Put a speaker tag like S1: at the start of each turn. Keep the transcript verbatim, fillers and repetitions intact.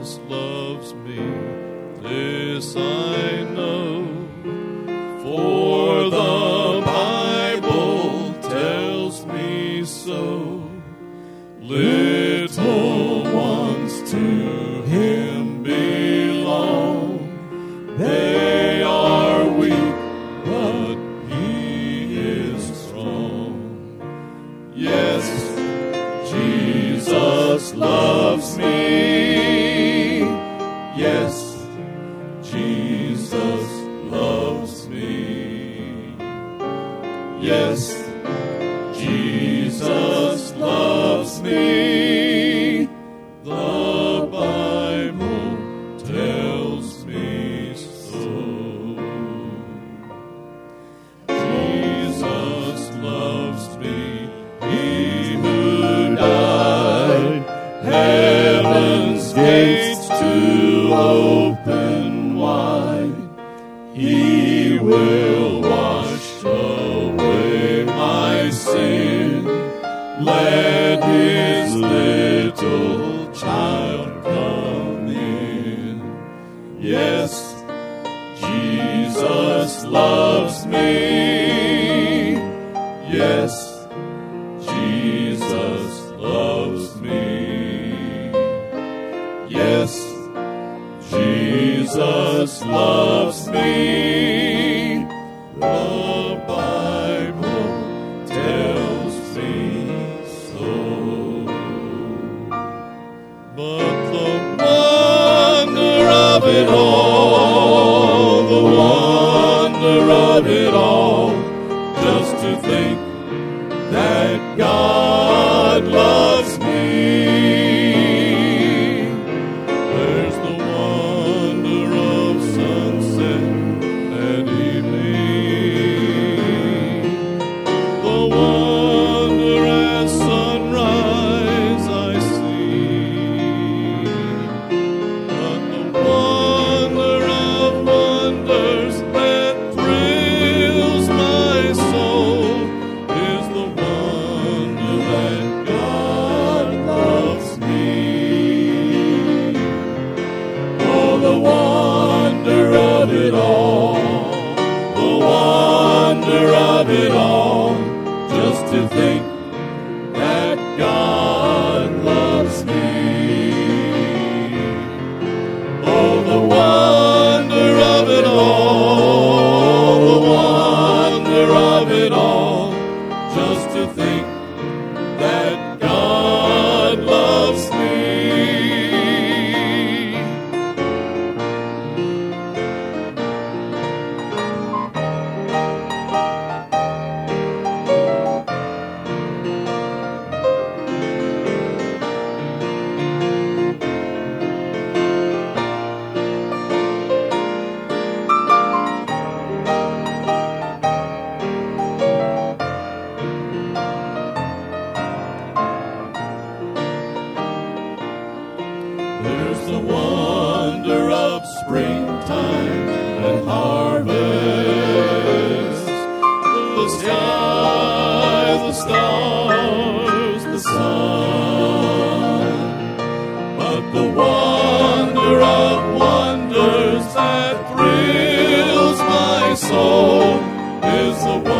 S1: Jesus loves me, this I know, for the Bible tells me so. Little ones to him belong, they are weak, but he is strong. Yes, Jesus loves me. Yes, Jesus loves me. Yes, Jesus loves me. The Bible tells me so. Jesus loves me. He who died, heaven's gates to open wide. He will wash away my sin. Let his little child come in. Yes, Jesus loves me. Yes, Jesus loves me. Yes, Jesus loves me. The Bible tells me so. But the wonder of it all, the wonder of it all, just to think that God loves me. There's the wonder of sunset and evening, the wonder as sunrise I see, but the wonder of wonders that thrills my soul is the wonder that God loves me. Oh, the wonder of it all, the wonder of it all, just to think that God loves me. Oh, the wonder of it all, the wonder of it all, just to think that God loves me. There's the wonder of springtime and harvest, the sky, the stars, the sun. But the wonder of wonders that thrills my soul is the